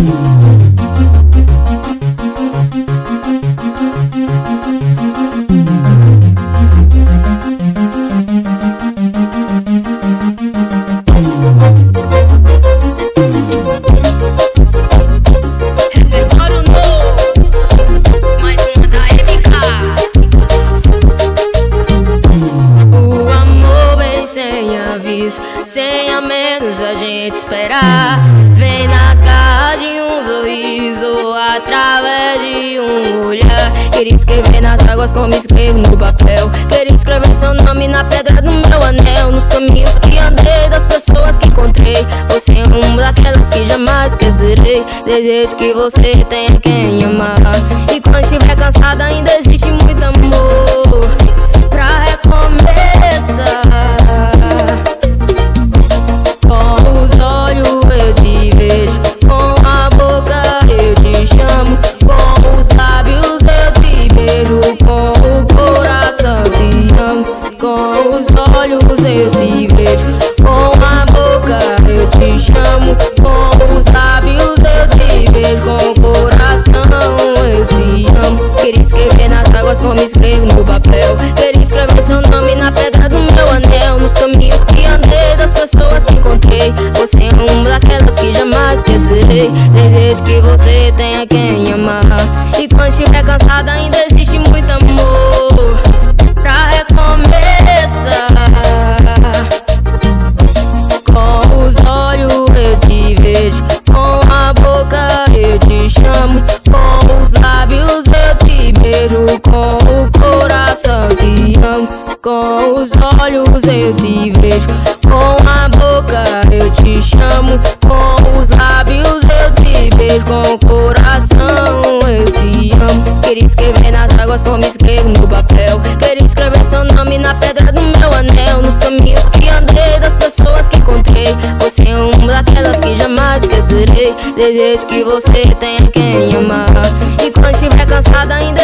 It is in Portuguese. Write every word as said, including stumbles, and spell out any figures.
Sem a menos a gente esperar. Vem nas garras de um sorriso, através de um olhar. Queria escrever nas águas como escrevo no papel. Queria escrever seu nome na pedra do meu anel. Nos caminhos que andei, das pessoas que encontrei. Você é uma daquelas que jamais esquecerei. Desejo que você tenha quem amar. E quando estiver cansada ainda existe muito amor pra recomeçar. Com os olhos eu te vejo, com a boca eu te chamo, com os lábios eu te beijo, com o coração te amo. Com os olhos eu te vejo, com a boca eu te chamo, com os lábios eu te beijo, com o coração eu te amo. Queria escrever nas águas como escrevo no papel. Queria escrever seu nome na pedra do meu anel. Nos caminhos que andei, das pessoas que encontrei. Você é uma daquelas que jamais esquecerei. Desejo que você tenha quem amar. E quando estiver cansada ainda existe muito amor pra recomeçar. Com os olhos eu te vejo, com a boca eu te chamo, com os lábios eu te beijo, com o coração te amo. Com os olhos eu te vejo, com a boca eu te chamo, com os lábios eu te beijo, com o coração eu te amo. Queria escrever nas águas como escrevo no papel. Queria escrever seu nome na pedra do meu anel. Nos caminhos que andei, das pessoas que encontrei. Você é uma daquelas que jamais esquecerei. Desejo que você tenha quem amar. E quando estiver cansada ainda